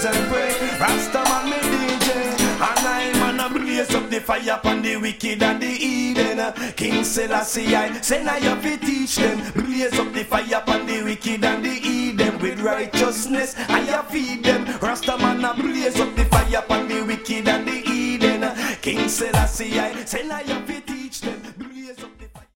fast and pray. Rastaman me DJ, and I'm a blaze up the fire upon the wicked and the Eden. King Selassie I say now you have to teach them. Blaze up the fire upon the wicked and the Eden. With righteousness I have feed them. Rastaman a blaze up the fire upon the wicked and the Eden. King Selassie I say now you